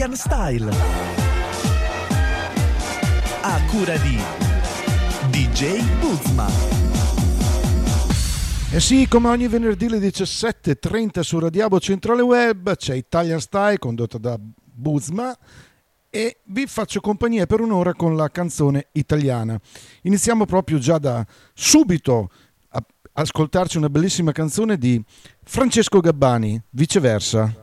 Italian Style, a cura di DJ Buzma. E sì, come ogni venerdì alle 17:30 su Radiabo Centrale Web c'è Italian Style condotto da Buzma e vi faccio compagnia per un'ora con la canzone italiana. Iniziamo proprio già da subito a ascoltarci una bellissima canzone di Francesco Gabbani, Viceversa.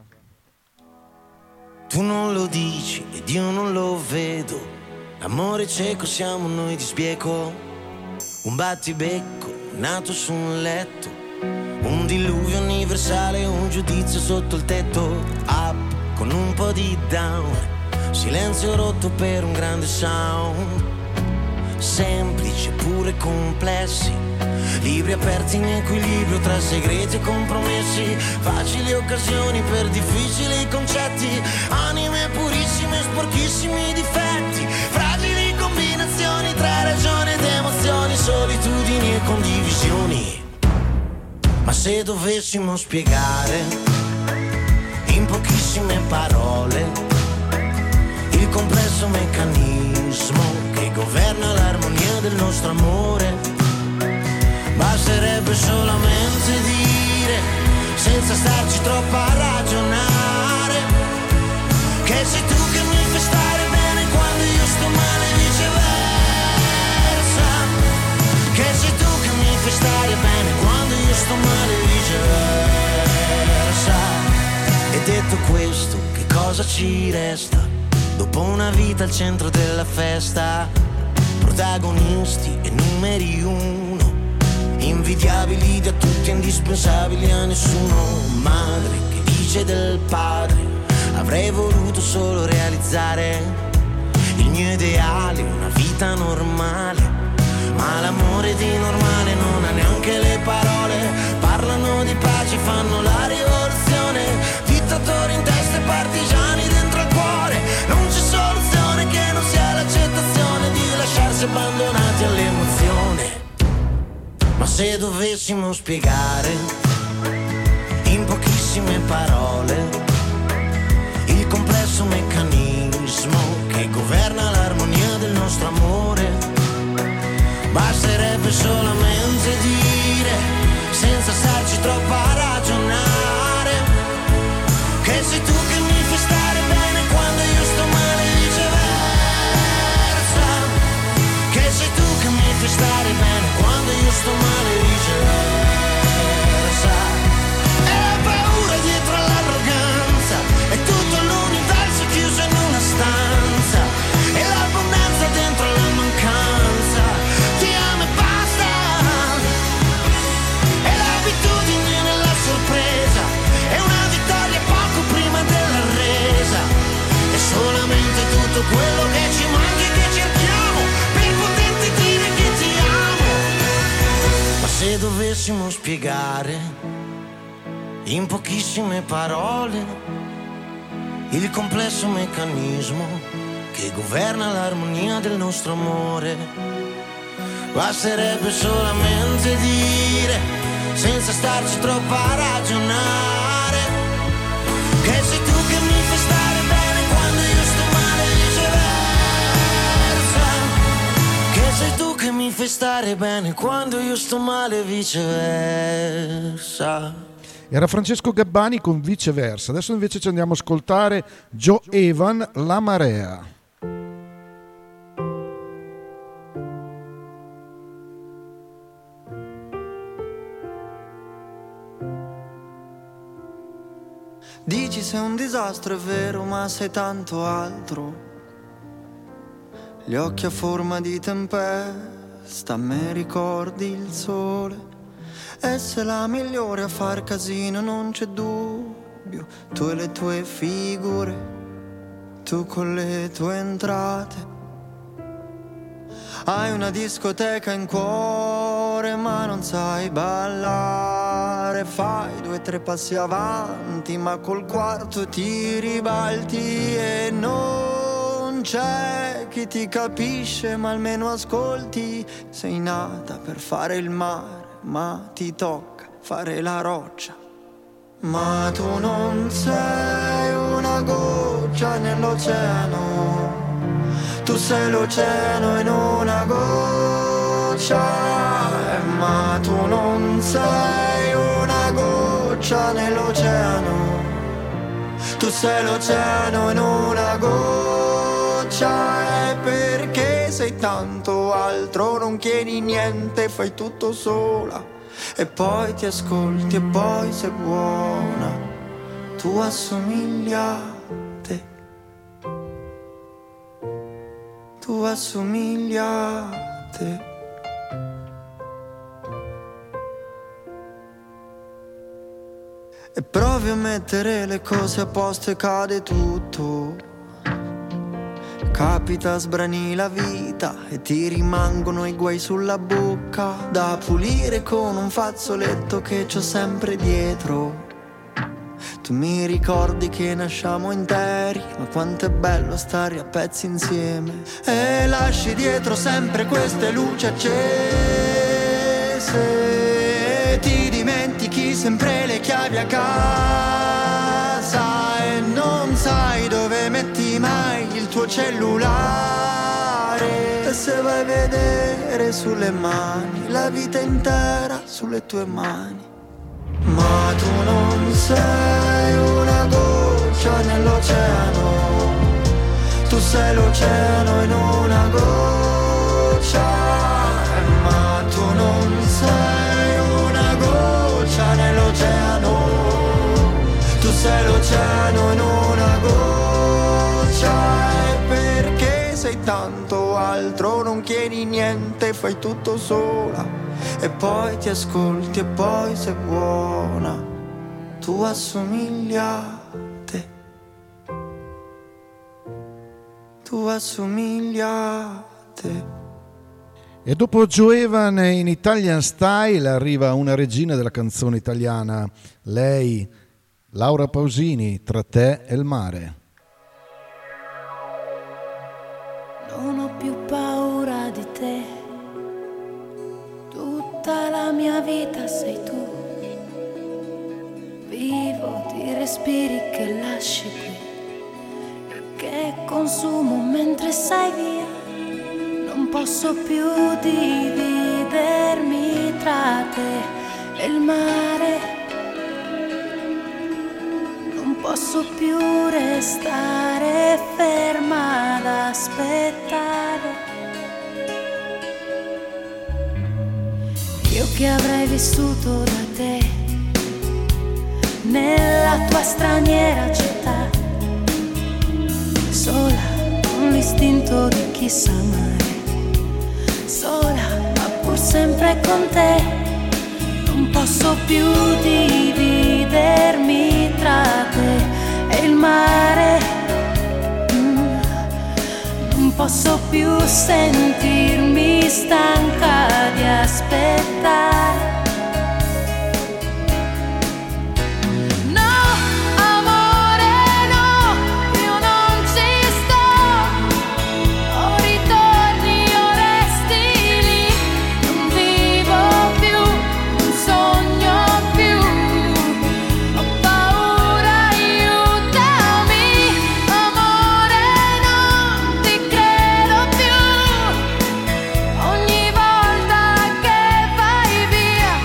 Tu non lo dici ed io non lo vedo, l'amore cieco siamo noi di sbieco, un battibecco nato su un letto, un diluvio universale, un giudizio sotto il tetto, up con un po' di down, silenzio rotto per un grande sound, semplici pure complessi, libri aperti in equilibrio tra segreti e compromessi, facili occasioni per difficili concetti, anime purissime, sporchissimi difetti, fragili combinazioni tra ragione ed emozioni, solitudini e condivisioni. Ma se dovessimo spiegare in pochissime parole il complesso meccanismo che governa l'armonia del nostro amore, basterebbe solamente dire, senza starci troppo a ragionare, che sei tu che mi fai stare bene quando io sto male e viceversa, che sei tu che mi fai stare bene quando io sto male e viceversa. E detto questo, che cosa ci resta dopo una vita al centro della festa? Protagonisti e numeri uno, invidiabili da tutti, indispensabili a nessuno. Madre che dice del padre, avrei voluto solo realizzare il mio ideale, una vita normale, ma l'amore di normale non ha neanche le parole. Parlano di pace, fanno la rivoluzione, dittatori in testa e partigiani dentro al cuore. Non c'è soluzione che non sia l'accettazione di lasciarsi abbandonati all'emozione. Ma se dovessimo spiegare in pochissime parole il complesso meccanismo che governa l'armonia del nostro amore, basterebbe solamente dire, senza starci troppo a ragionare, che sei tu che mi fai stare bene quando io sto male e viceversa, che sei tu che mi fai stare bene quando io sto male e viceversa. E la paura dietro all'arroganza, è tutto l'universo chiuso in una stanza, e l'abbondanza dentro la mancanza, ti amo e basta, e l'abitudine nella sorpresa, è una vittoria poco prima della resa, è solamente tutto quello che ci manca e che cerchiamo per poterti dire che ti amo. Ma se dovessimo spiegare in pochissime parole il complesso meccanismo che governa l'armonia del nostro amore, basterebbe solamente dire, senza starci troppo a ragionare, che sei tu che mi fai stare bene quando io sto male e viceversa, che sei tu che mi fai stare bene quando io sto male e viceversa. Era Francesco Gabbani con Viceversa. Adesso invece ci andiamo a ascoltare Joe Evan, La Marea. Dici sei un disastro, è vero, ma sei tanto altro. Gli occhi a forma di tempesta, a me ricordi il sole. Essere la migliore a far casino, non c'è dubbio. Tu e le tue figure, tu con le tue entrate. Hai una discoteca in cuore, ma non sai ballare. Fai 2 o 3 passi avanti, ma col quarto ti ribalti. E non c'è chi ti capisce, ma almeno ascolti. Sei nata per fare il mare, ma ti tocca fare la roccia. Ma tu non sei una goccia goccia nell'oceano. Tu sei l'oceano in una goccia, ma tu non sei una goccia nell'oceano. Tu sei l'oceano in una goccia, e perché sei tanto altro, non chiedi niente, fai tutto sola, e poi ti ascolti e poi sei buona, tu assomigli a te, tu assomigli a te. E provi a mettere le cose a posto e cade tutto. Capita, sbrani la vita e ti rimangono i guai sulla bocca, da pulire con un fazzoletto che c'ho sempre dietro. Tu mi ricordi che nasciamo interi, ma quanto è bello stare a pezzi insieme. E lasci dietro sempre queste luci accese, e ti dimentichi sempre le chiavi a casa, e non sai dove metti mai il tuo cellulare. E se vai a vedere sulle mani, la vita intera sulle tue mani. Ma tu non sei una goccia nell'oceano, tu sei l'oceano in una goccia, ma tu non sei una goccia nell'oceano, tu sei l'oceano in una goccia, e perché sei tanto altro, non chiedi niente, fai tutto sola, e poi ti ascolti e poi sei buona, tu assomigli a te, tu assomigli a te. E dopo Joe Evan in Italian Style arriva una regina della canzone italiana, lei, Laura Pausini, Tra te e il mare. Non ho più paura di te, tutta la mia vita sei tu, vivo di respiri che lasci qui e che consumo mentre sei via. Non posso più dividermi tra te e il mare, non posso più restare ferma ad aspettare. Io che avrei vissuto da te nella tua straniera città, sola con l'istinto di chi sa amare, sola ma pur sempre con te. Non posso più dividermi tra te e il mare, non posso più sentirmi stanca di aspettare. Ogni volta che vai via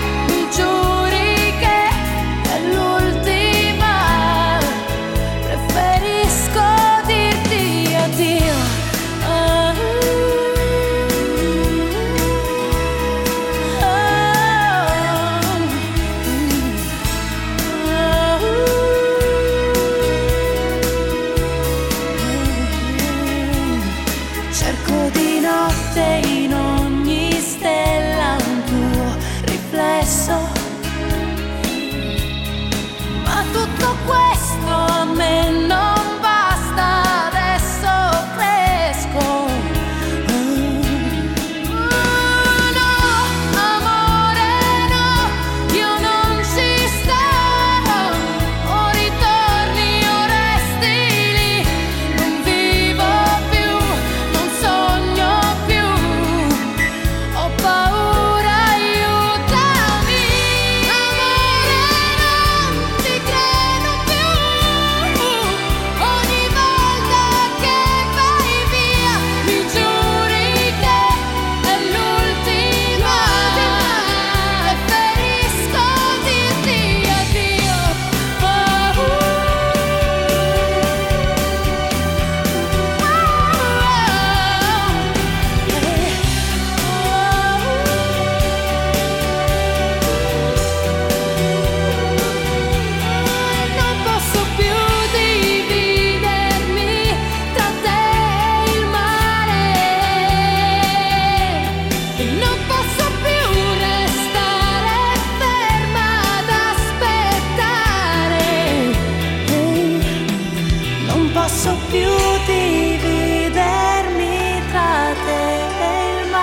so più dividermi tra te e il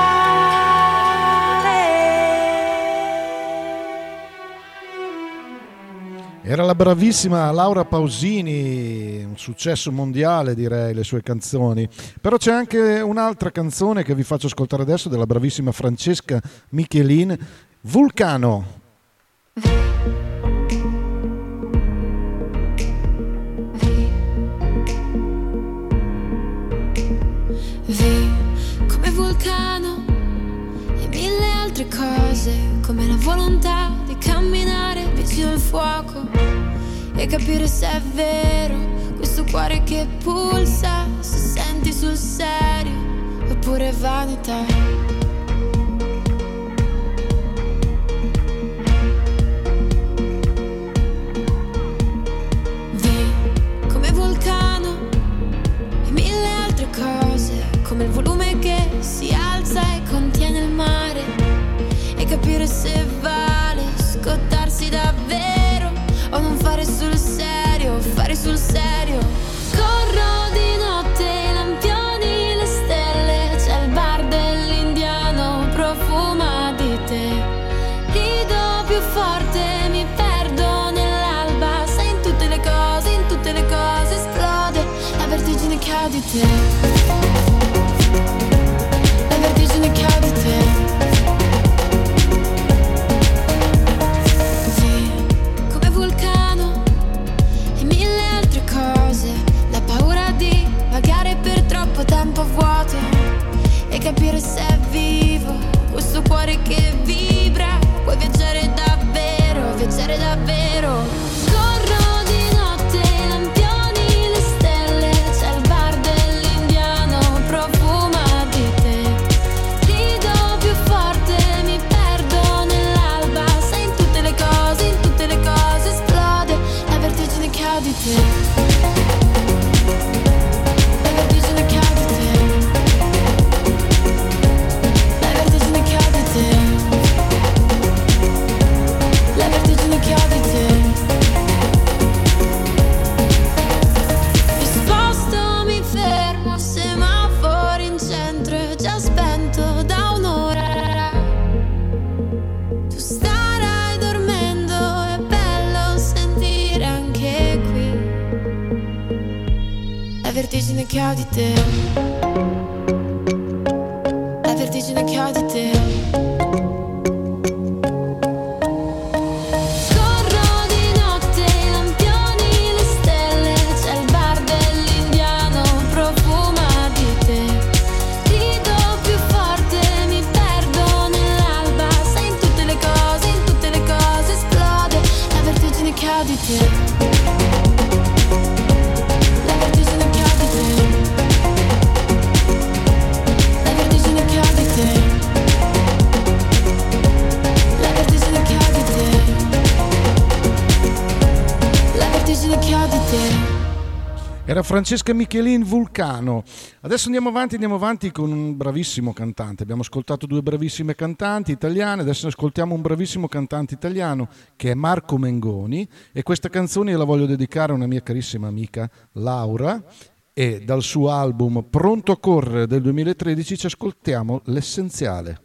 mare. Era la bravissima Laura Pausini, un successo mondiale direi le sue canzoni, però c'è anche un'altra canzone che vi faccio ascoltare adesso della bravissima Francesca Michelin, Vulcano. Come vulcano e mille altre cose, come la volontà di camminare vicino al fuoco e capire se è vero questo cuore che pulsa, se senti sul serio oppure vanità. Come vulcano e mille altre cose, come il volume che si alza e contiene il mare, e capire se vale scottarsi davvero o non fare sul serio, fare sul serio. Corro di notte, i lampioni, le stelle, c'è il bar dell'indiano, profuma di te. Rido più forte, mi perdo nell'alba, sai in tutte le cose esplode la vertigine che ho di te. La vertigine che ho di te. Sì, come vulcano e mille altre cose, la paura di vagare per troppo tempo vuoto e capire se è vivo questo cuore che vibra. Puoi viaggiare davvero, viaggiare davvero. Corro di notte, i lampioni, le stelle, c'è il bar dell'indiano, profuma di te. Rido più forte, mi perdo nell'alba, sai in tutte le cose esplode la vertigine che ho di te. La vertigine che ho di te. La vertigine che ho di te. La vertigine che ho di te. Mi sposto, mi fermo, semaforo in centro, è già spento da un'ora. Tu starai dormendo, è bello sentire anche qui la vertigine che ho di te. La vertigine che ho di te. Corro di notte, i lampioni, le stelle, c'è il bar dell'indiano, profuma di te. Rido più forte, mi perdo nell'alba, sai in tutte le cose esplode la vertigine che ho di te. La vertigine che ho di te. La vertigine che ho di te. La vertigine che ho di te. La vertigine che ho di te. Era Francesca Michelin, Vulcano. Adesso andiamo avanti con un bravissimo cantante. Abbiamo ascoltato due bravissime cantanti italiane, adesso ascoltiamo un bravissimo cantante italiano che è Marco Mengoni, e questa canzone io la voglio dedicare a una mia carissima amica Laura, e dal suo album Pronto a correre del 2013 ci ascoltiamo L'essenziale.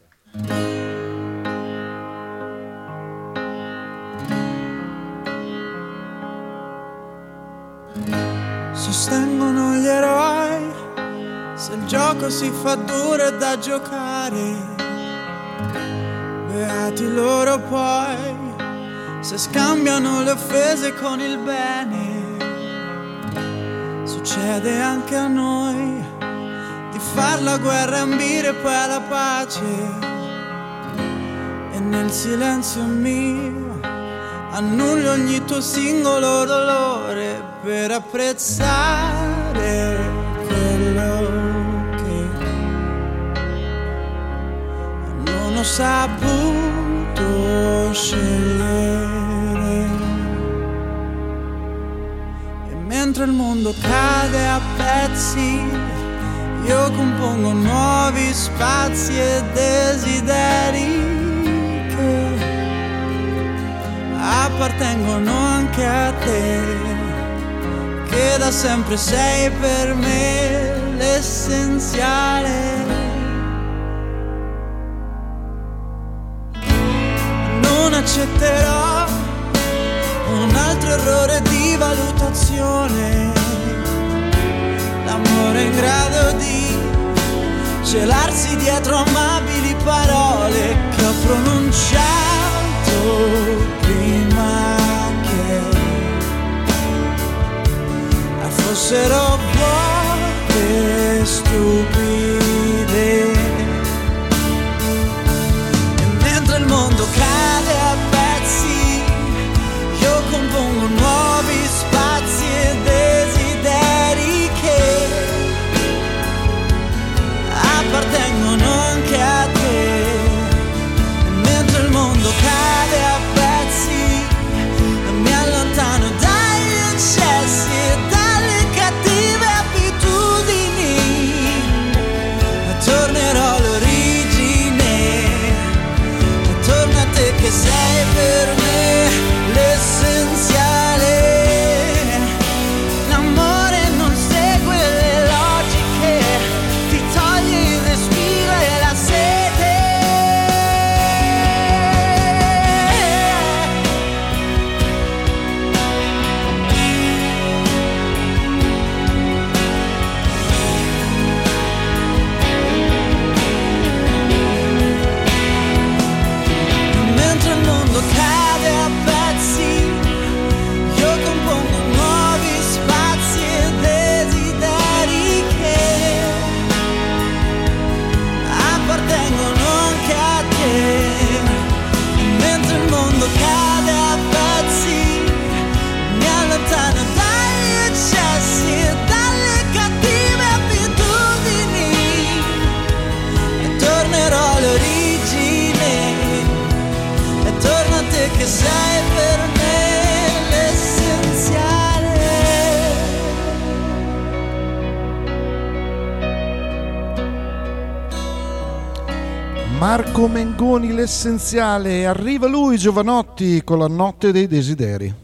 Sostengono gli eroi, se il gioco si fa duro è da giocare. Beati loro poi, se scambiano le offese con il bene. Succede anche a noi di far la guerra e ambire poi alla pace. E nel silenzio mio annullo ogni tuo singolo dolore per apprezzare quello che non ho saputo scegliere. E mentre il mondo cade a pezzi, io compongo nuovi spazi e desideri appartengono anche a te, che da da sempre sei per me l'essenziale. Non accetterò un altro errore di valutazione. L'amore è in grado di celarsi dietro amabili parole che ho pronunciato prima che fossero vuote, stupide. E mentre il mondo cade a pezzi, io compongo nuovi spazi e desideri che appartengono anche a te. E mentre il mondo cade a pezzi, mi allontano dagli eccessi e dalle cattive abitudini. Tornerò all'origine, torna a te che sei per me l'essenziale. L'amore non segue le logiche, ti toglie il respiro e la sete. Mentre il mondo cade a pezzi, io compongo nuovi spazi e desideri che appartengono anche a te. Mentre il mondo cade a pezzi, mi allontano dagli eccessi e dalle cattive abitudini. E tornerò all'origine, e torno a te che sei per me l'essenziale. Marco Mengoni, l'essenziale. Arriva lui, Giovanotti, con la notte dei desideri.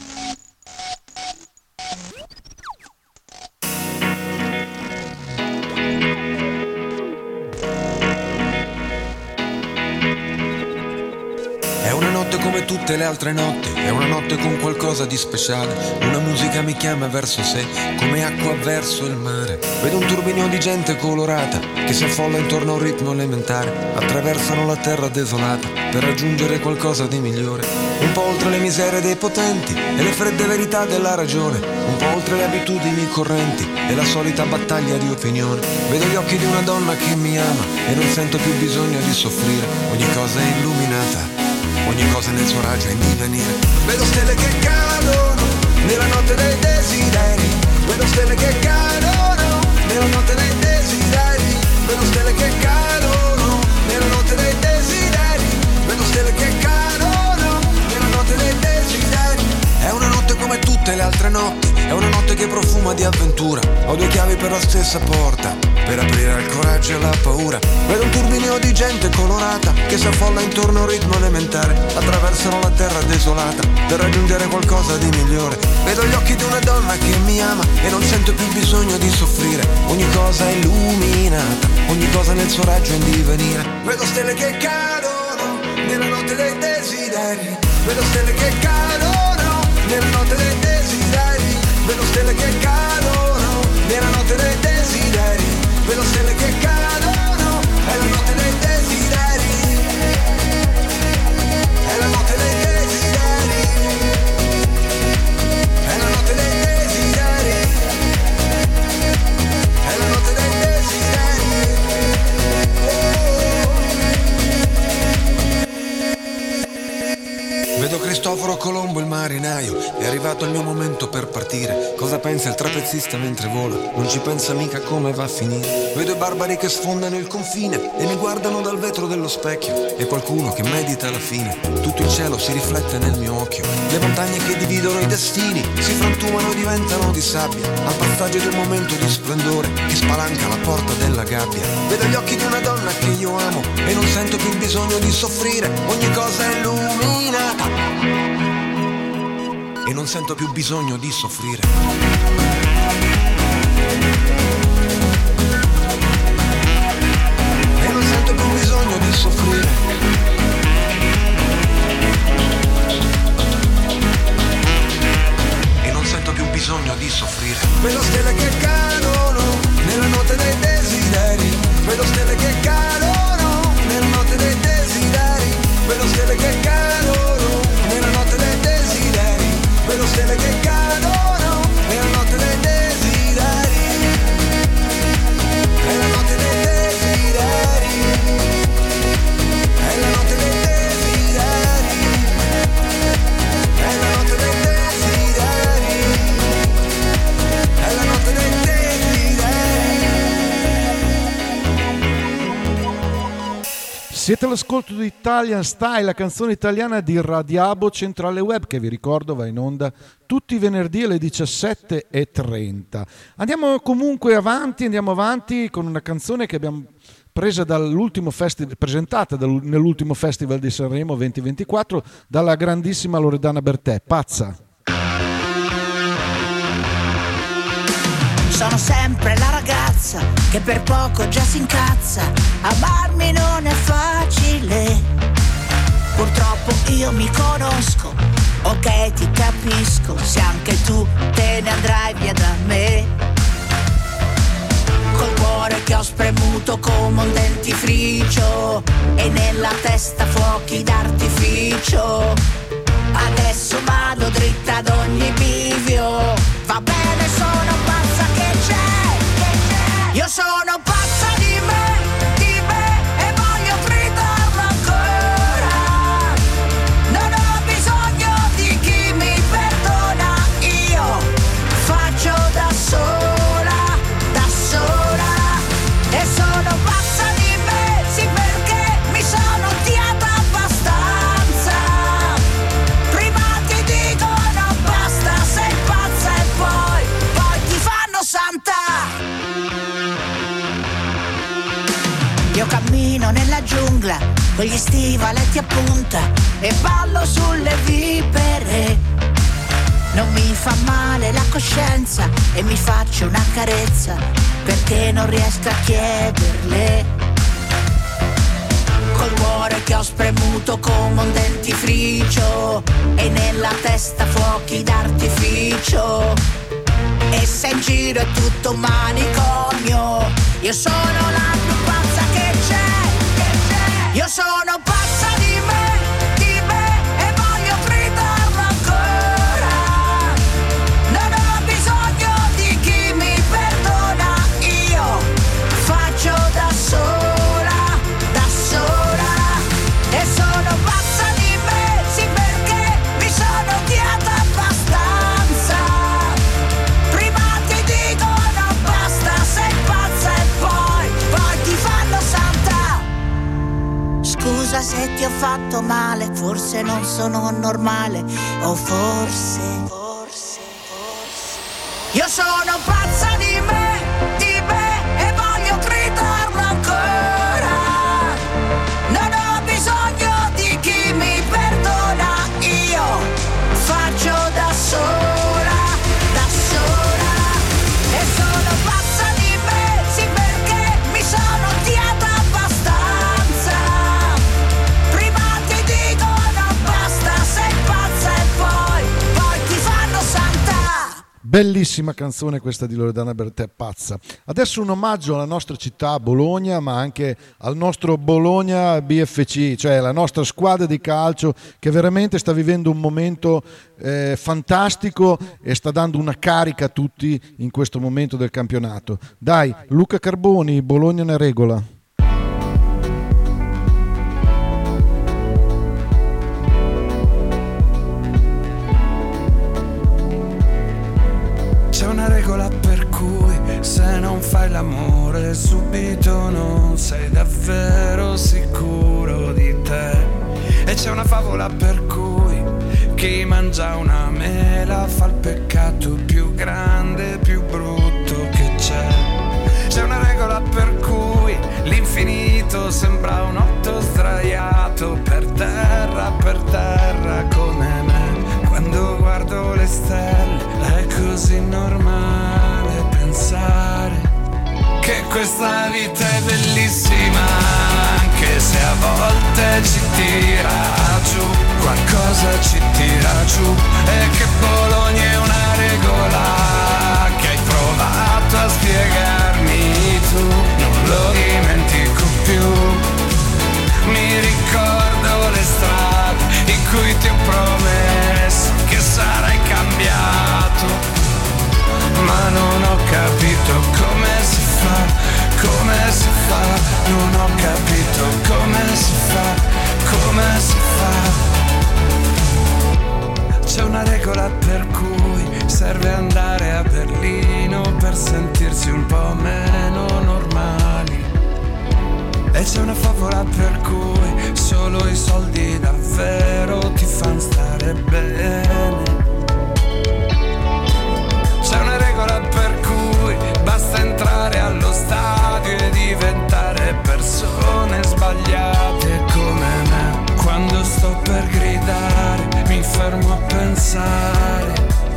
È una notte come tutte le altre notti, è una notte con qualcosa di speciale. Una musica mi chiama verso sé, come acqua verso il mare. Vedo un turbinio di gente colorata che si affolla intorno a un ritmo elementare. Attraversano la terra desolata per raggiungere qualcosa di migliore. Un po' oltre le miserie dei potenti e le fredde verità della ragione. Un po' oltre le abitudini correnti e la solita battaglia di opinione. Vedo gli occhi di una donna che mi ama e non sento più bisogno di soffrire. Ogni cosa è illuminata, ogni cosa nel suo raggio è in divenire. Vedo stelle che cadono nella notte dei desideri. Vedo stelle che cadono nella notte dei desideri. Vedo stelle che cadono nella notte dei desideri. Vedo stelle che cadono nella notte dei desideri. È una notte come tutte le altre notti, è una notte che profuma di avventura. Ho due chiavi per la stessa porta, per aprire al coraggio e alla paura. Vedo un turbinio di gente colorata che si affolla intorno a un ritmo elementare. Attraversano la terra desolata per raggiungere qualcosa di migliore. Vedo gli occhi di una donna che mi ama e non sento più bisogno di soffrire. Ogni cosa è illuminata, ogni cosa nel suo raggio è in divenire. Vedo stelle che cadono nella notte dei desideri. Vedo stelle che cadono nella notte dei desideri. Vedo stelle che cadono nella notte dei desideri. Vedo stelle che cadono, è la notte dei desideri. È la notte dei desideri. È la notte dei desideri. È la notte dei desideri. Vedo Cristoforo Colombo il marinaio, è arrivato il mio momento per partire. Cosa pensa il trapezzista mentre vola? Non ci pensa mica come va a finire. Vedo i barbari che sfondano il confine e mi guardano dal vetro dello specchio. E qualcuno che medita la fine, tutto il cielo si riflette nel mio occhio. Le montagne che dividono i destini si frantumano e diventano di sabbia al passaggio di un momento di splendore che spalanca la porta della gabbia. Vedo gli occhi di una donna che io amo e non sento più bisogno di soffrire. Ogni cosa è illuminata e non sento più bisogno di soffrire. E non sento più bisogno di soffrire. E non sento più bisogno di soffrire. Vedo stelle che cadono nella notte dei desideri. Vedo stelle che cadono nella notte dei desideri. Vedo stelle che cadono nella notte dei desideri. Vedo stelle che cadono nella notte dei desideri. È la notte dei desideri. È la notte dei desideri. È la notte dei desideri. È la notte dei desideri. Siete all'ascolto di Italian Style, la canzone italiana di Radiabo Centrale Web, che vi ricordo va in onda tutti i venerdì alle 17:30. Andiamo avanti con una canzone che abbiamo presa dall'ultimo presentata nell'ultimo Festival di Sanremo 2024 dalla grandissima Loredana Bertè, Pazza. Sono sempre la ragazza che per poco già si incazza. Amarmi non è facile. Purtroppo io mi conosco. Ok, ti capisco. Se anche tu te ne andrai via da me. Col cuore che ho spremuto come un dentifricio e nella testa fuochi d'artificio. Adesso vado dritta ad ogni bivio. Va bene, sono pazza che c'è. Io sono pazza di me e voglio gridarlo ancora. Non ho bisogno di chi mi perdona. Io faccio da sola. E sono pazza di me, sì, perché mi sono odiata abbastanza. Prima ti dicono basta, sei pazza e poi ti fanno santa. Io cammino nella giungla con gli stivaletti a punta e ballo sulle vipere. Non mi fa male la coscienza e mi faccio una carezza perché non riesco a chiederle. Col cuore che ho spremuto come un dentifricio e nella testa fuochi d'artificio. E se in giro è tutto un manicomio, io sono la più pazza che c'è. Io sono pazza di me e voglio gridarlo ancora. Non ho bisogno di chi mi perdona. Io faccio da sola. E sono pazza di me, sì, perché mi sono odiata abbastanza. Prima ti dicono basta, sei pazza e poi ti fanno santa. Scusa se ti ho fatto male, forse non sono normale, o forse io sono pazza di me e voglio gridarlo ancora. Non ho bisogno di chi mi perdona. Io faccio da sola. E sono pazza di me, sì, perché mi sono odiata abbastanza. Prima ti dicono basta, sei pazza e poi ti fanno santa. Bellissima canzone questa di Loredana Bertè, Pazza. Adesso un omaggio alla nostra città Bologna, ma anche al nostro Bologna BFC, cioè la nostra squadra di calcio che veramente sta vivendo un momento fantastico e sta dando una carica a tutti in questo momento del campionato. Dai, Luca Carboni, Bologna ne regola. C'è una regola per cui se non fai l'amore subito non sei davvero sicuro di te. E c'è una favola per cui chi mangia una mela fa il peccato più grande, più brutto che c'è. C'è una regola per cui l'infinito sembra un otto sdraiato per terra come me. Quando guardo le stelle è così normale pensare questa vita è bellissima, anche se a volte ci tira giù, qualcosa ci tira giù, e che Bologna è una regola che hai provato a spiegarmi tu, non lo dimentico più, mi ricordo le strade in cui ti ho promesso che sarai cambiato, ma non ho capito come si fa, non ho capito come si fa. C'è una regola per cui serve andare a Berlino per sentirsi un po' meno normali, e c'è una favola per cui solo i soldi davvero ti fanno stare bene. C'è una regola per cui basta entrare allo stadio e diventare persone sbagliate come me. Quando sto per gridare mi fermo a pensare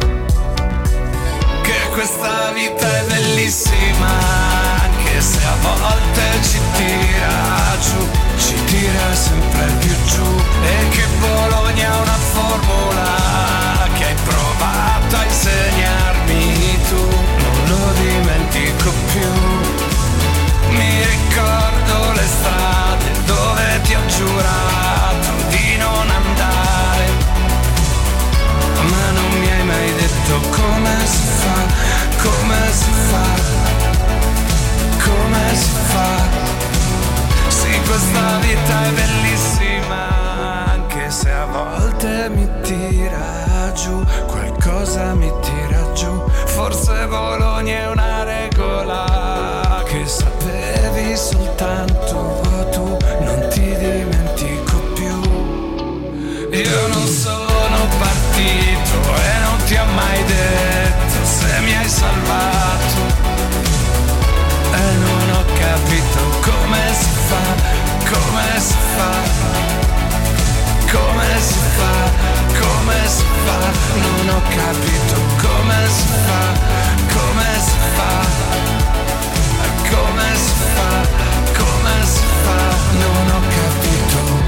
che questa vita è bellissima, anche se a volte ci tira giù, ci tira sempre più giù, e che Bologna è una formula che hai provato a insegnarmi tu, non lo dimentico più, mi ricordo le strade dove ti ho giurato di non andare, ma non mi hai mai detto come si fa, come si fa, come si fa. Sì, questa vita è bellissima, anche se a volte mi tira giù, qualcosa mi tira giù, forse Bologna è una regola che sapevi soltanto tu, non ti dimentico più. Io non sono partito e non ti ho mai detto se mi hai salvato, e non ho capito come si fa, come si fa, come si fa, come si fa, non ho capito come si fa, come si fa, come si fa, come si fa, non ho capito.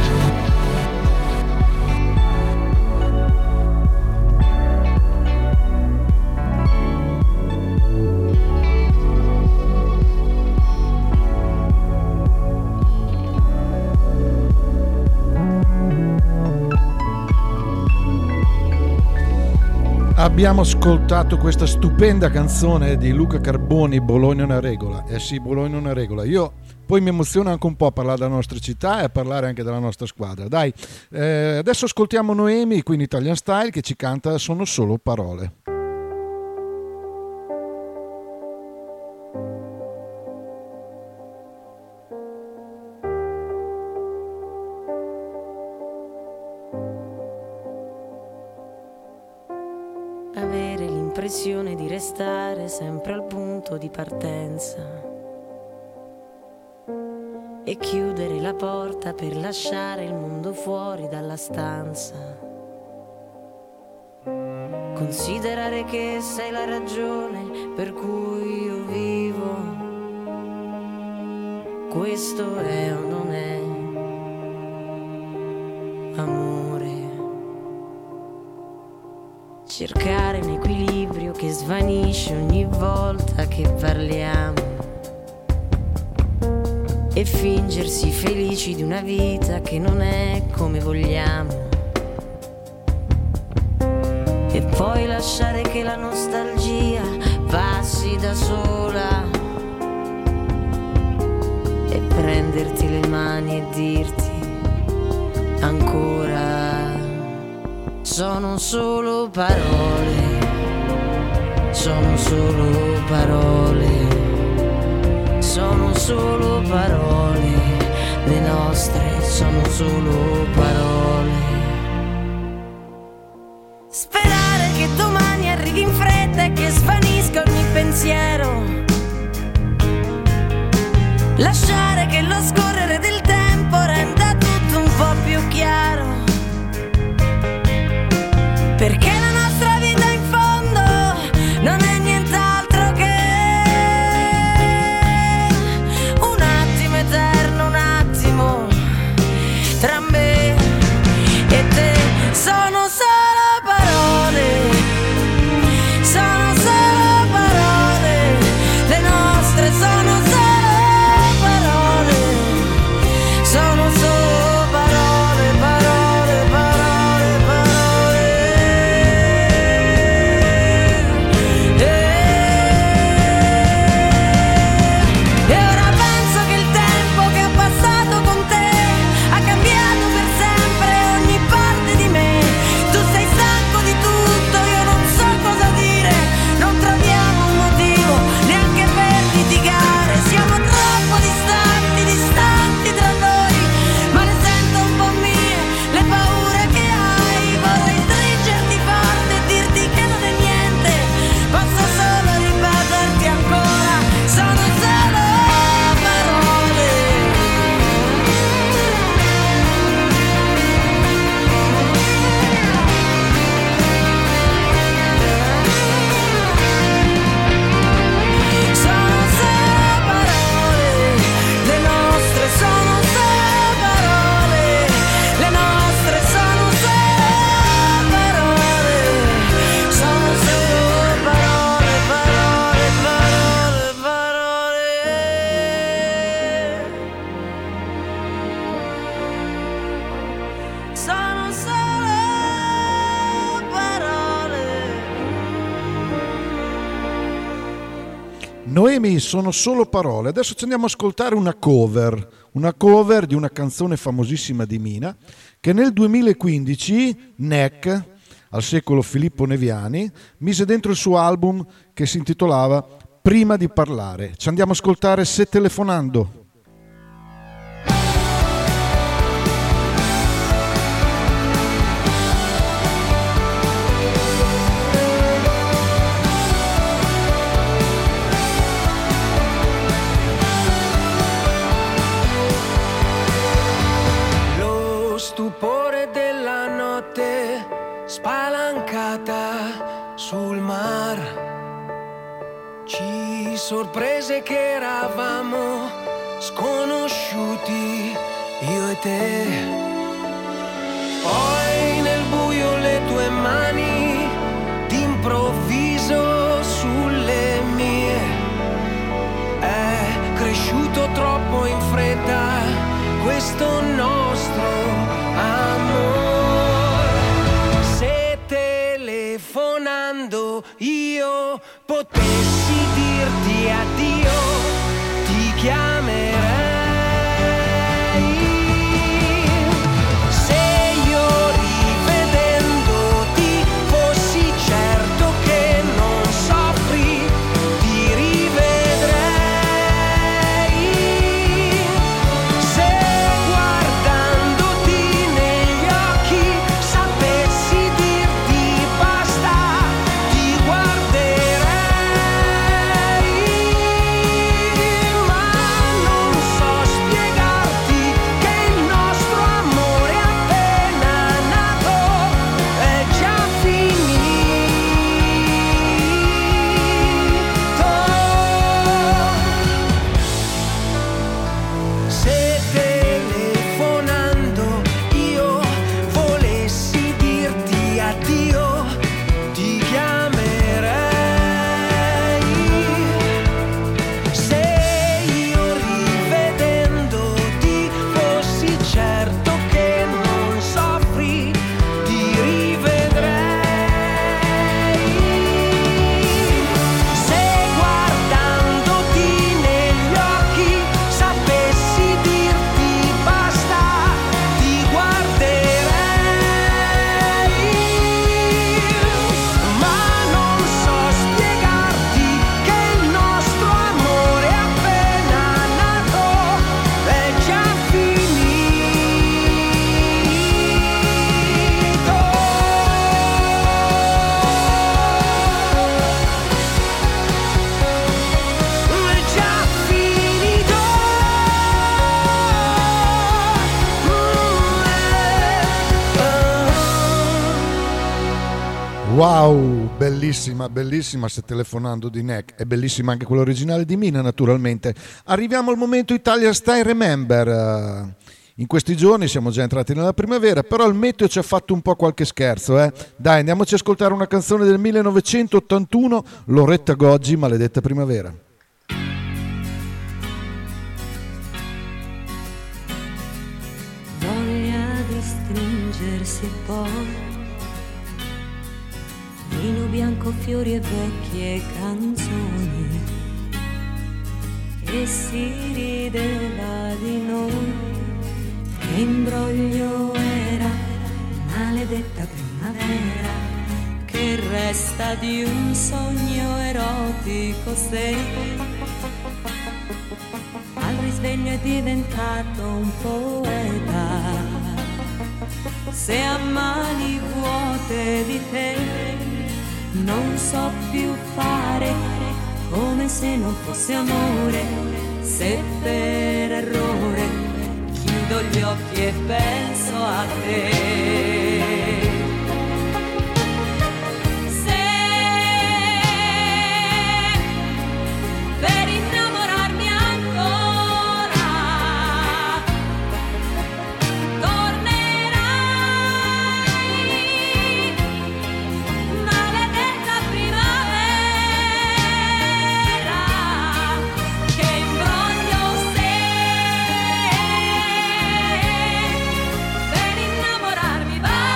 Abbiamo ascoltato questa stupenda canzone di Luca Carboni, Bologna è una regola. Eh sì, Bologna è una regola. Io poi mi emoziono anche un po' a parlare della nostra città e a parlare anche della nostra squadra. Dai, adesso ascoltiamo Noemi qui in Italian Style che ci canta Sono solo parole. Avere l'impressione di restare sempre al punto di partenza e chiudere la porta per lasciare il mondo fuori dalla stanza. Considerare che sei la ragione per cui io vivo. Questo è o non è amore? Cercare un equilibrio che svanisce ogni volta che parliamo e fingersi felici di una vita che non è come vogliamo, e poi lasciare che la nostalgia passi da sola e prenderti le mani e dirti ancora. Sono solo parole, sono solo parole, sono solo parole, le nostre sono solo parole. Sperare che domani arrivi in fretta e che svanisca ogni pensiero, lasciare che lo scorrere del tempo renda tutto un po' più chiaro. Perché la nostra vita in fondo non è nient'altro che Noemi, sono solo parole. Adesso ci andiamo a ascoltare una cover di una canzone famosissima di Mina che nel 2015 NEC, al secolo Filippo Neviani, mise dentro il suo album che si intitolava Prima di parlare. Ci andiamo a ascoltare Se telefonando. Stupore della notte spalancata sul mar ci sorprese che eravamo sconosciuti, io e te. Poi nel buio le tue mani d'improvviso sulle mie. È cresciuto troppo in fretta questo nostro amor. Se telefonando io potessi dirti addio, ti chiamerei. Se io rivedendoti fossi certo che non soffri, ti rivedrei. Se guardandoti negli occhi sapessi dirti basta, ti guarderei. Ma non so spiegarti che il nostro amore appena nato è già finito. Se telefonando io volessi dirti addio, ti chiamerei. Se io rivedendoti fossi certo che non soffri, ti rivedrei. Se guardandoti negli occhi sapessi dirti basta, ti guarderei. Ma non so spiegarti che il nostro amore appena nato è già finito. È già finito. Wow, bellissima, bellissima Se telefonando di NEC, è bellissima anche quella originale di Mina naturalmente. Arriviamo al momento Italia Style Remember. In questi giorni siamo già entrati nella primavera, però il meteo ci ha fatto un po' qualche scherzo, Dai, andiamoci a ascoltare una canzone del 1981, Loretta Goggi, Maledetta primavera. Voglia di stringersi poi, vino bianco, fiori e vecchie canzoni, e si rideva di noi. Che imbroglio era, maledetta primavera, che resta di un sogno erotico se al risveglio è diventato un poeta. Se a mani vuote di te non so più fare, come se non fosse amore, se per errore chiudo gli occhi e penso a te. Se per innamorarmi ancora tornerai, maledetta primavera, che imbroglio sei, per innamorarmi vai.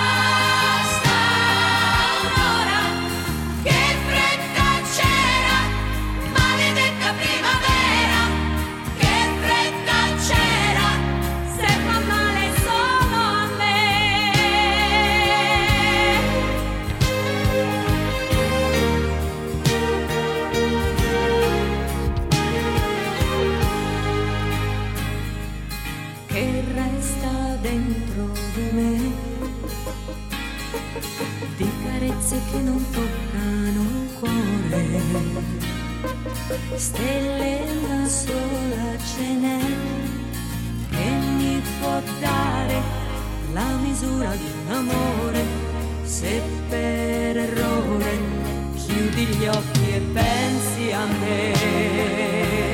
stelle una sola ce n'è che mi può dare la misura di un amore. Se per errore chiudi gli occhi e pensi a me.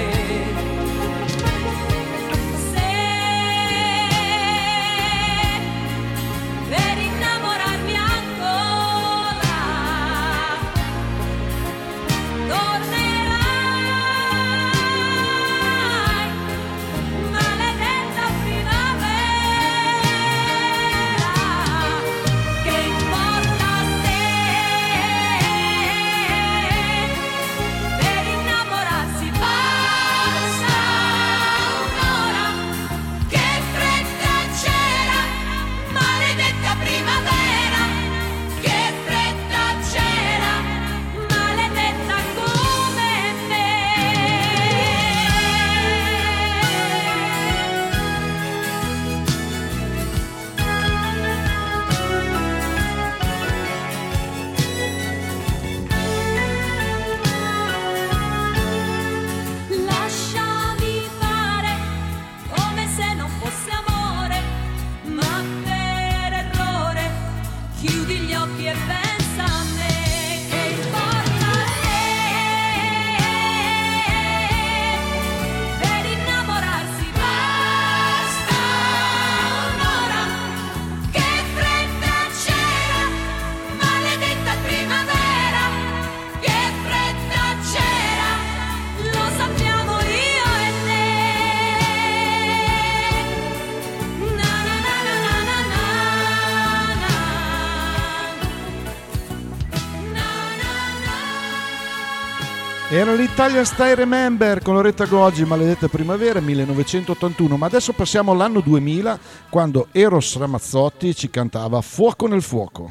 Era l'Italian Style Remember con Loretta Goggi, Maledetta Primavera, 1981, ma adesso passiamo all'anno 2000, quando Eros Ramazzotti ci cantava Fuoco nel fuoco.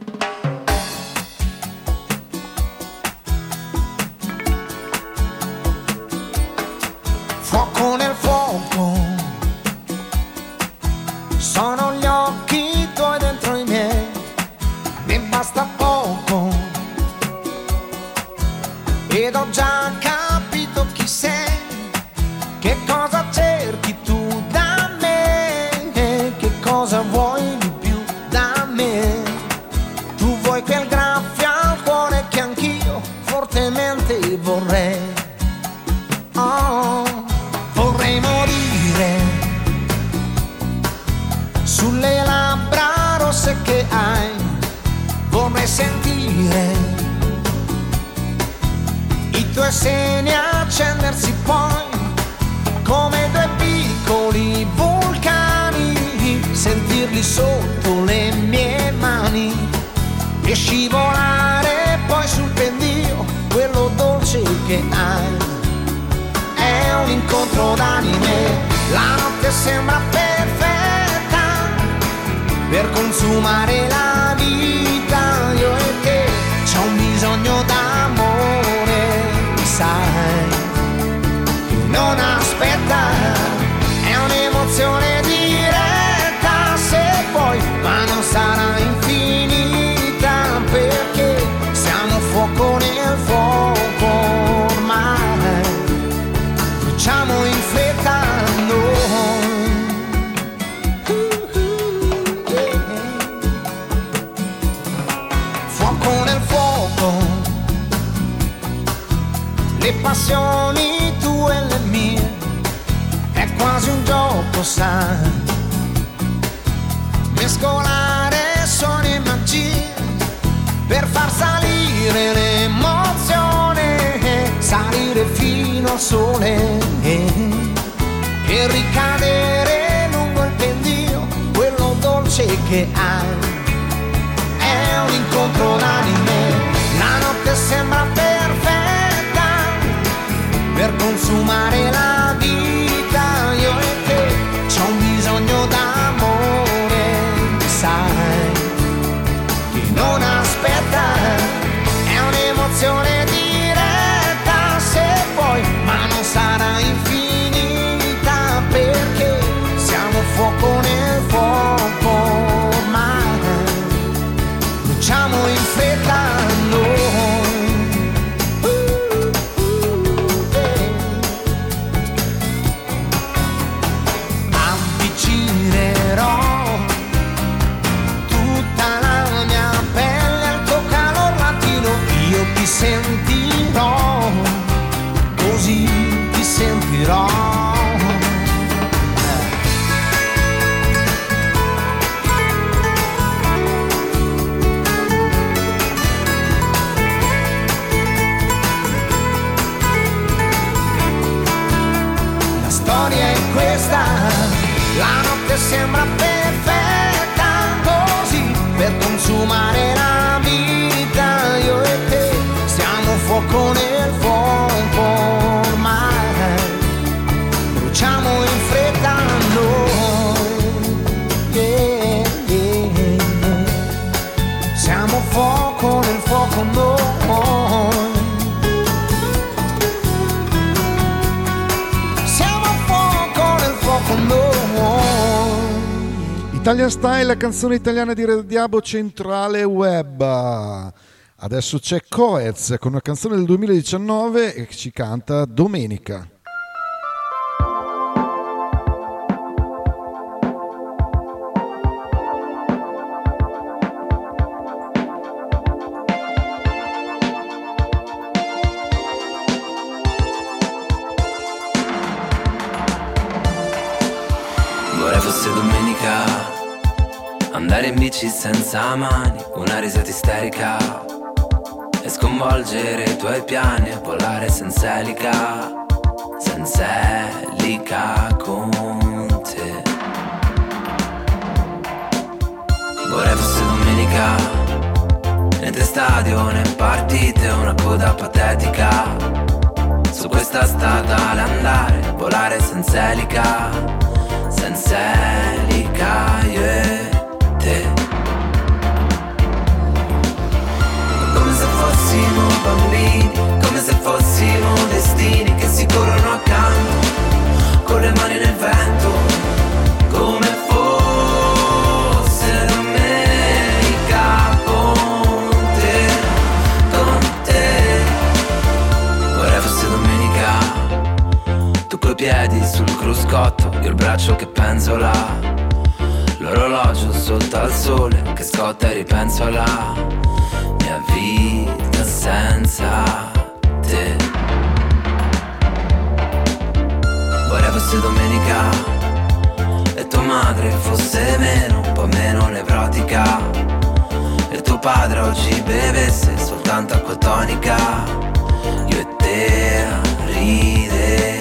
Fuoco nel fuoco, sono gli occhi tuoi dentro i miei, mi basta poco. Ed ho già capito chi sei, che cosa cerchi tu da me, che cosa vuoi di più da me. Tu vuoi quel graffio al cuore che anch'io fortemente vorrei. Oh, vorrei morire sulle labbra rosse che hai, vorrei sentire i tuoi seni accendersi poi come due piccoli vulcani, sentirli sotto le mie mani e scivolare poi sul pendio, quello dolce che hai. È un incontro d'anime, la notte sembra perfetta per consumare la vita, io e te, c'è un bisogno d'amore, sai, non aspetta, è un'emozione diretta se vuoi, ma non sarà infinita perché siamo fuoco nel fuoco ormai, facciamo in fretta noi. Fuoco nel fuoco, le passioni tue e le mie, è quasi un gioco, sai, mescolare suoni e magie per far salire l'emozione, salire fino al sole e ricadere lungo il pendio, quello dolce che hai. È un incontro d'anime, la notte sembra perfetta per consumare la vita, io e te, c'ho un bisogno d'amore, sai, che non aspetta, è un'emozione diretta se vuoi, ma non sarà infinita perché siamo fuoco nel fuoco ormai, bruciamo in fretta noi. storia è questa, la notte sembra perfetta così per consumare la vita. Io e te siamo fuoco nel fuoco ormai, bruciamo in fretta noi, yeah, yeah. Siamo fuoco nel fuoco noi. Italian Style, la canzone italiana di Radio Diabo Centrale Web. Adesso c'è Coez con una canzone del 2019 e ci canta Domenica. Vorrei fosse domenica, andare in bici senza mani, una risata isterica e sconvolgere i tuoi piani e volare senza elica con te. Vorrei fosse domenica, niente stadio né partite, una coda patetica su questa strada all'andare, volare senza elica io e te. Come se fossimo bambini, come se fossimo destini che si corrono accanto, con le mani nel vento, come fosse domenica con te. Vorrei fosse domenica, tu coi piedi sul cruscotto, io il braccio che penzola, l'orologio sotto al sole che scotta e ripenso alla mia vita senza te. Vorrei fosse domenica e tua madre fosse meno, un po' meno nevrotica, e tuo padre oggi bevesse soltanto acqua tonica, io e te a ridere.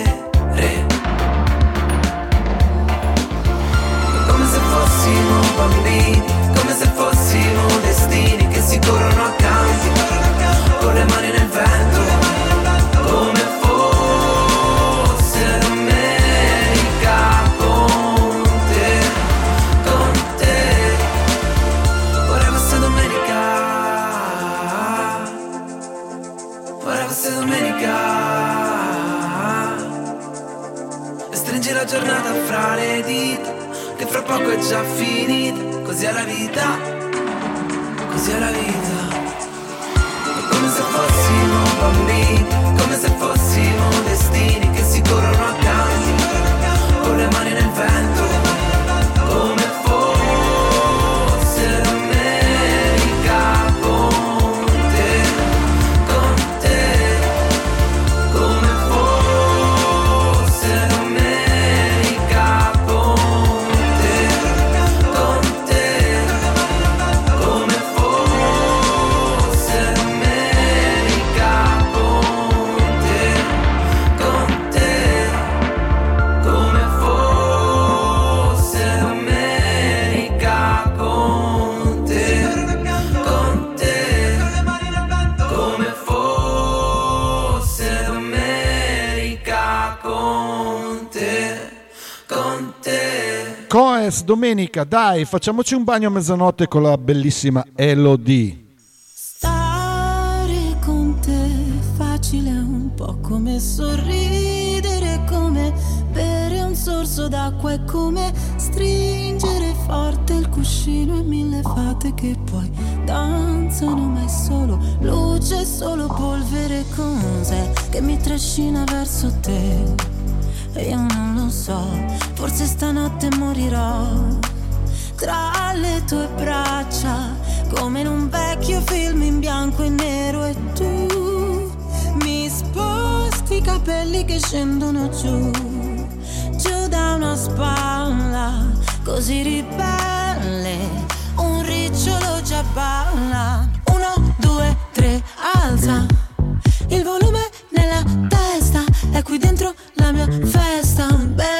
Fossimo bambini, come se fossimo destini che si corrono accanto, con le mani nel vento, come fosse domenica con te. Vorrei fosse domenica, vorrei fosse domenica, e stringi la giornata fra le dita, che fra poco è già finita, così è la vita, così è la vita. È come se fossimo bambini, come se fossimo destini che si corrono accanto, con le mani nel vento, come fosse domenica con te, come fosse domenica con te. Coez, domenica, dai, facciamoci un bagno a mezzanotte con la bellissima Elodie. Stare con te facile, un po' come sorridere, come bere un sorso d'acqua, è come stringere forte il cuscino e mille fate che poi danzano, ma è solo luce, solo polvere, cos'è che mi trascina verso te? E io non lo so, forse stanotte morirò tra le tue braccia, come in un vecchio film in bianco e nero, e tu mi sposti i capelli che scendono giù da una spalla, così ribelle, un ricciolo già balla. 1, 2, 3, alza il volume nella testa, è qui dentro la mia festa.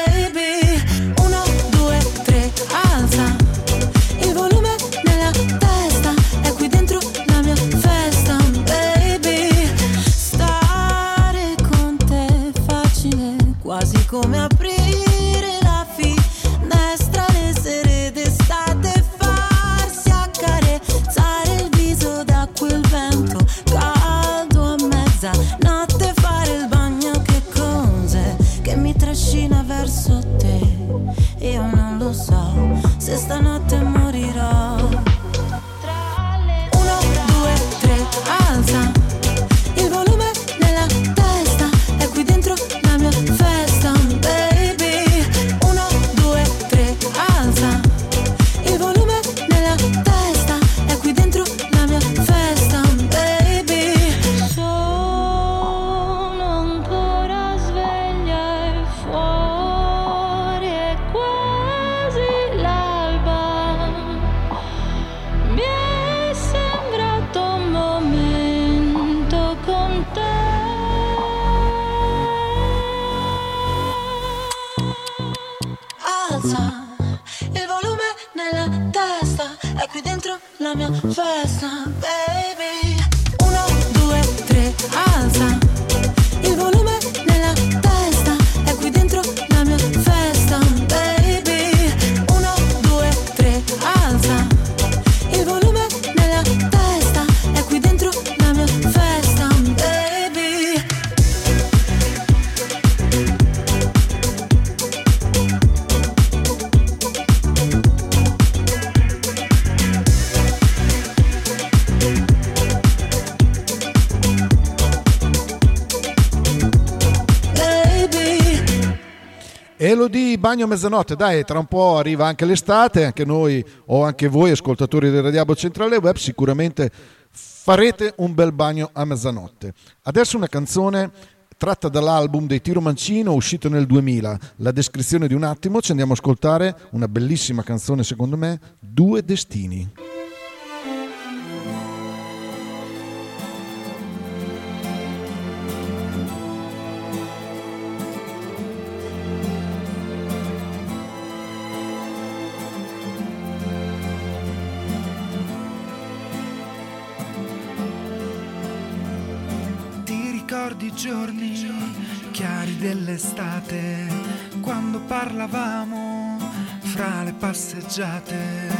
come aprire la finestra le sere d'estate, farsi accarezzare il viso da quel vento caldo a mezzanotte, fare il bagno, che cose che mi trascina verso te. Io non lo so se stanotte morirò. 1, 2, 3, alza il volume nella testa, è qui dentro la mia festa, baby. 1, 2, 3, alza il volume nella testa, è qui dentro la mia festa, baby. Sono ancora sveglia e fuori è quasi l'alba. Mi è sembrato un momento con te. Alza il volume nella testa, è qui dentro la mia festa, baby. 1, 2, 3, alza il volume nella testa, è qui dentro la mia festa, baby. 1, 2, 3, alza il volume nella testa, è qui dentro la mia festa, baby. Elodie, bagno a mezzanotte, dai, tra un po' arriva anche l'estate, anche noi o anche voi ascoltatori del Radiabo Centrale Web sicuramente farete un bel bagno a mezzanotte. Adesso una canzone tratta dall'album dei Tiro Mancino uscito nel 2000, La descrizione di un attimo, ci andiamo a ascoltare una bellissima canzone secondo me, Due destini. Ricordi i giorni chiari dell'estate, quando parlavamo fra le passeggiate.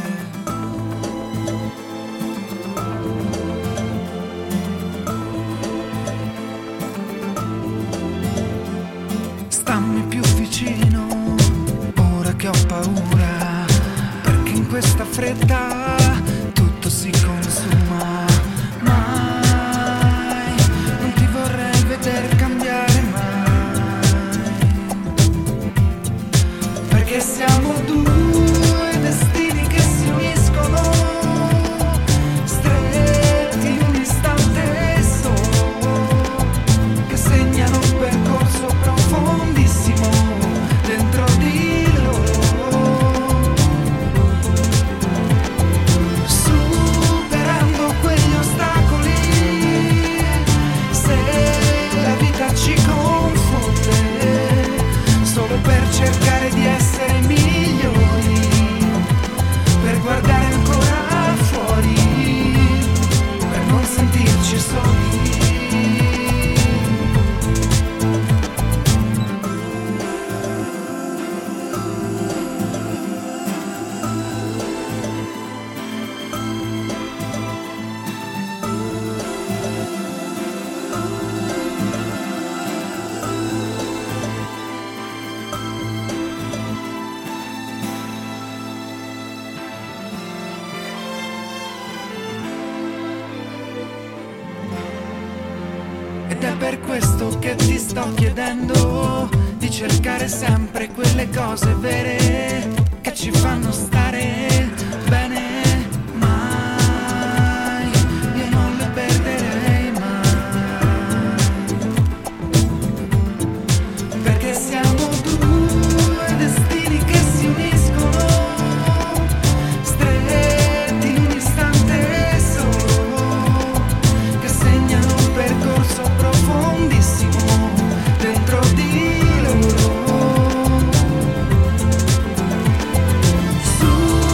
Stammi più vicino, ora che ho paura, perché in questa fretta tutto si consuma. Per cambiare mai, perché siamo due destini che si uniscono, stretti in un istante solo, che segnano un percorso profondissimo dentro di loro, superando quegli ostacoli. Ci confonde solo per cercare di essere migliori, per guardare ancora fuori, per non sentirci soli. Ed è per questo che ti sto chiedendo di cercare sempre quelle cose vere che ci fanno stare bene. Mai, io non le perderei mai, perché siamo due destini che si uniscono, stretti in un istante solo, che segnano un percorso profondissimo dentro di loro. Su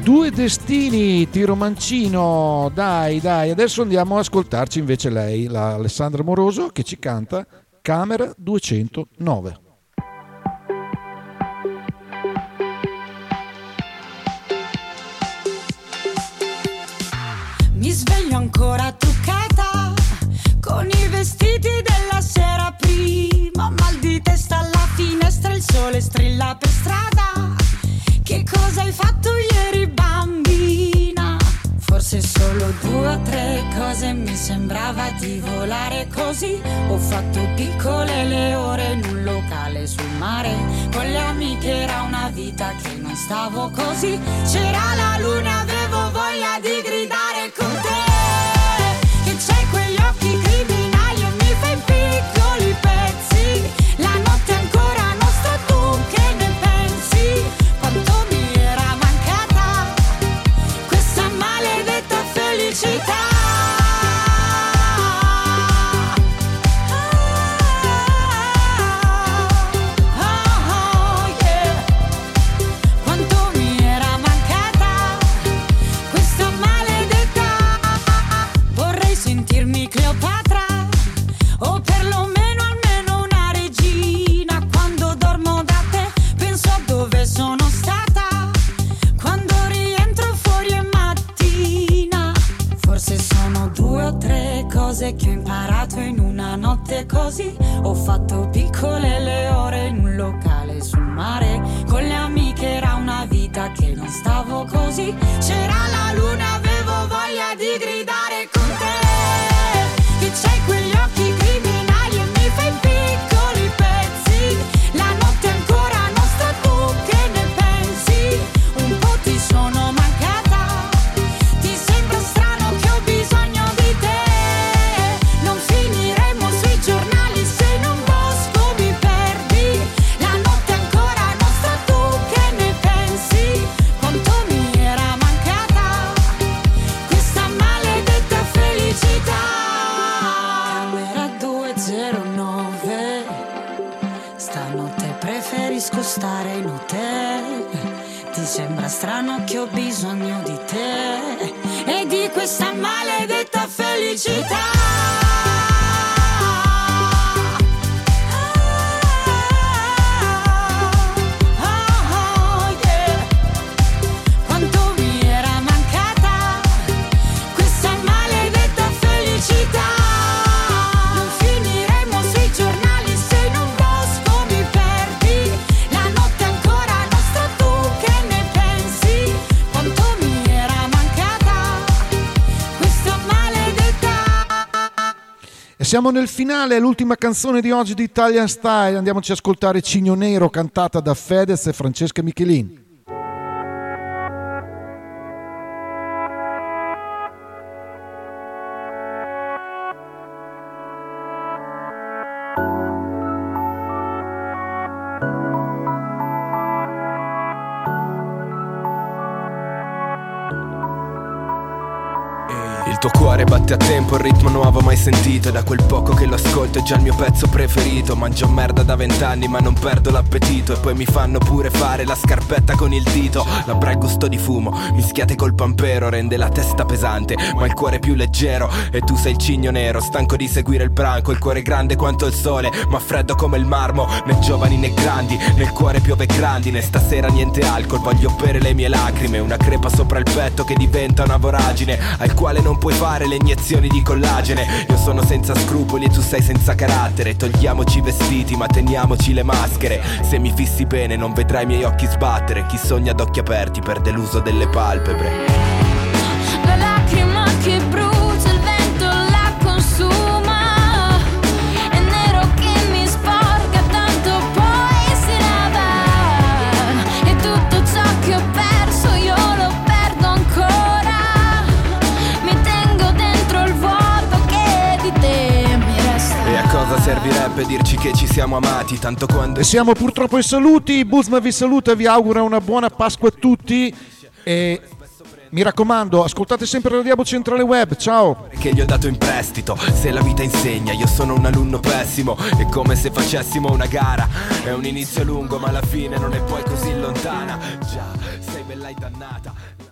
Due destini, tiro mancino. Dai, adesso andiamo ad ascoltarci invece lei, la Alessandra Moroso, che ci canta Camera 209. Mi sveglio ancora truccata con i vestiti della sera prima, mal di testa alla finestra, il sole strilla per strada. Che cosa hai fatto ieri, bambina? Forse solo 2 o 3 cose, mi sembrava di volare così. Ho fatto piccole le ore in un locale sul mare, con le amiche era una vita che non stavo così. C'era la luna, avevo voglia di gridare con te. Che c'hai quegli occhi criminali e mi fai piccoli pezzi. La notte è ancora nostra, tu che ne pensi? Quanto mi era mancata questa maledetta felicità. Che ho imparato in una notte così. Ho fatto piccole le ore in un locale sul mare, con le amiche era una vita che non stavo così. C'era la luna, avevo voglia di gridare con te. Che c'hai quegli occhi criminali e mi fai piccoli pezzi. La notte è ancora nostra, tu che ne pensi? Un po' ti sono mancata, ti sembra strano che ho bisogno di te. Stare in hotel, ti sembra strano che ho bisogno di te e di questa maledetta felicità. Siamo nel finale, l'ultima canzone di oggi di Italian Style. Andiamoci ad ascoltare Cigno Nero, cantata da Fedez e Francesca Michelin. Il tuo cuore batte a tempo, il ritmo nuovo mai sentito. Da quel poco che lo ascolto è già il mio pezzo preferito. Mangio merda da 20 anni ma non perdo l'appetito. E poi mi fanno pure fare la scarpetta con il dito. Labbra e gusto di fumo, mischiate col pampero, rende la testa pesante ma il cuore più leggero. E tu sei il cigno nero, stanco di seguire il branco. Il cuore grande quanto il sole, ma freddo come il marmo. Né giovani né grandi, nel cuore piove grandine. Stasera niente alcol, voglio bere le mie lacrime. Una crepa sopra il petto che diventa una voragine, al quale non puoi fare le iniezioni di collagene. Io sono senza scrupoli e tu sei senza carattere. Togliamoci i vestiti ma teniamoci le maschere. Se mi fissi bene non vedrai i miei occhi sbattere. Chi sogna ad occhi aperti perde l'uso delle palpebre. La lacrima che brucia, il vento la consuma. È nero che mi sporca, tanto poi si lava. E tutto ciò che ho perso io lo perdo ancora. Mi tengo dentro il vuoto che di te mi resta. E a cosa servirebbe dirci che ci siamo amati tanto quando... E siamo purtroppo ai saluti. Busma vi saluta e vi augura una buona Pasqua a tutti. E mi raccomando, ascoltate sempre Radio Diabo Centrale Web. Ciao. Che gli ho dato in prestito. Se la vita insegna, io sono un alunno pessimo. È come se facessimo una gara. È un inizio lungo ma la fine non è poi così lontana. Già, sei bella e dannata.